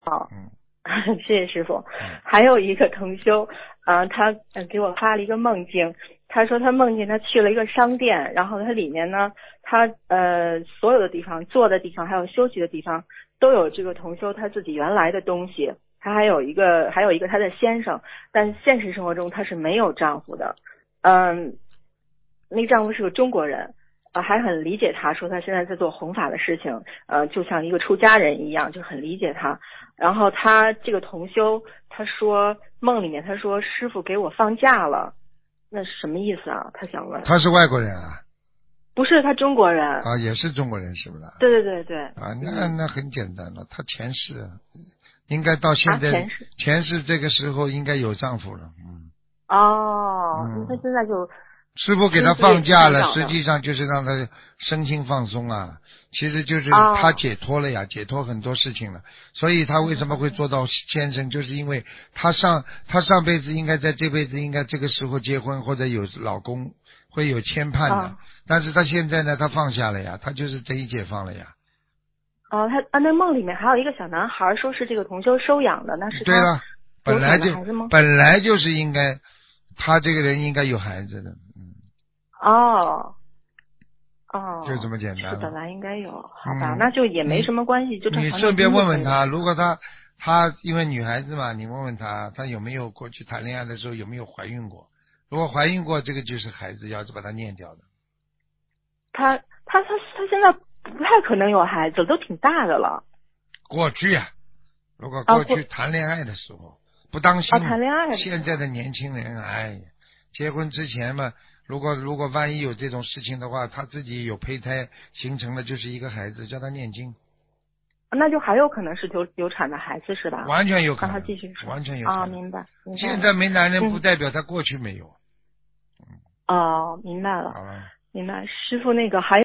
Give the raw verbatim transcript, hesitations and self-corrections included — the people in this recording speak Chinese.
嗯， 谢谢师傅。还有一个同修，呃，他呃给我发了一个梦境，他说他梦见他去了一个商店，然后他里面呢，他呃所有的地方，坐的地方还有休息的地方都有这个同修他自己原来的东西，他还有一个还有一个他的先生，但现实生活中他是没有丈夫的，嗯，那个丈夫是个中国人。呃，还很理解他，说他现在在做弘法的事情，呃，就像一个出家人一样，就很理解他。然后他这个同修，他说梦里面他说师傅给我放假了，那是什么意思啊？他想问。 他是外国人啊？ 不是，他中国人。 啊，也是中国人是不是？ 对对对对。 啊，那、 嗯、 那很简单了，他前世应该到现啊， 在、 前世。 前世这个时候应该有丈夫了，嗯。 哦，那他嗯， 现在就师傅给他心思也挺放假了， 想找的。 实际上就是让他身心放松啊，其实就是他哦。 解脱了呀，解脱很多事情了。所以他为什么会做到先生，就是因为他上他上辈子应该在这辈子应该这个时候结婚或者有老公会有牵绊的， 哦。 但是他现在呢，他放下了呀，他就是这一解放了呀。 哦，他啊，那梦里面还有一个小男孩，说是这个同修收养的，那是他对了， 流本来就产的孩子吗？ 本来就是应该，他这个人应该有孩子的，嗯， 哦。哦， 就这么简单了。 是本来应该有，好吧， 嗯， 那就也没你什么关系，就正你常念顺便问经就可以了。 问他，如果他他因为女孩子嘛，你问问他，他有没有过去谈恋爱的时候有没有怀孕过？如果怀孕过，这个就是孩子，要是把它念掉的。 他他他他现在不太可能有孩子，都挺大的了。 过去啊，如果啊， 过过去谈恋爱的时候不当啊， 心嘛， 谈恋爱的时候。 现在的年轻人，哎呀，结婚之前嘛，如果如果万一有这种事情的话，他自己有胚胎形成了就是一个孩子，叫他念经， 那就还有可能是流流产的孩子是吧？ 完全有可让他能， 继续说。 完全有可啊， 能。 明白明白了。 现在没男人不嗯。 代表他过去没有。 哦，明白了好了。 明白。师傅那个还。